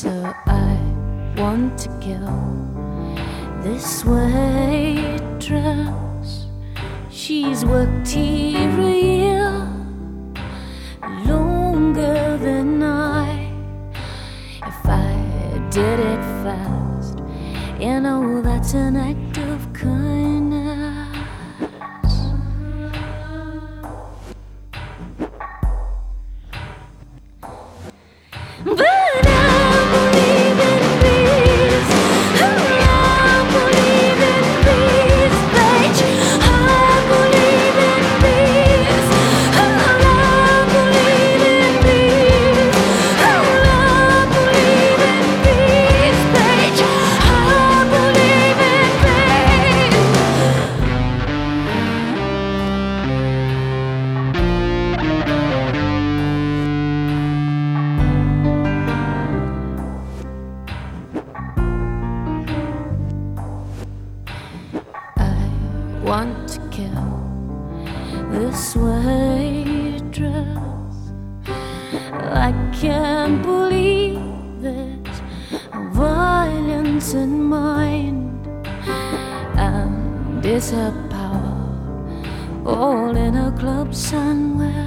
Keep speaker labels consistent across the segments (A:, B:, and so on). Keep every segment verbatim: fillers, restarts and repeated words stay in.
A: So I want to kill this waitress. She's worked here a year, longer than I. If I did it fast, you know that's an act of kindness. But I believe in peace. I believe in peace, bitch. I believe in peace. I believe in peace. I believe in peace, bitch. I believe in want to kill this waitress. I can't believe there's violence in mind, and it's her power all in a club somewhere.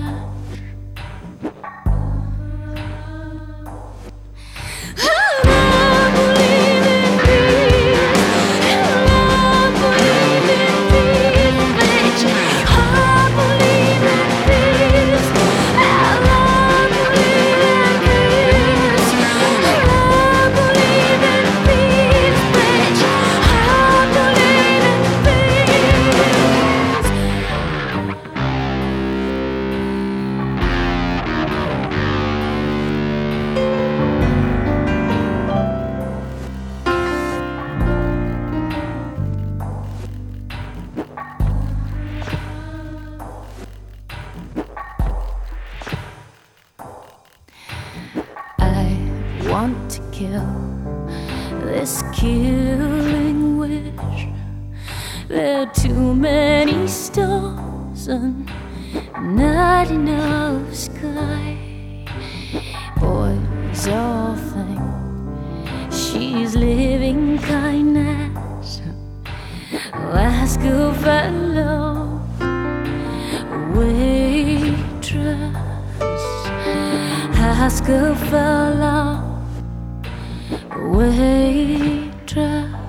A: Want to kill this killing wish. There are too many stars and not enough sky. Boys all think she's living kindness. Ask a fellow waitress. Ask a fellow waitress.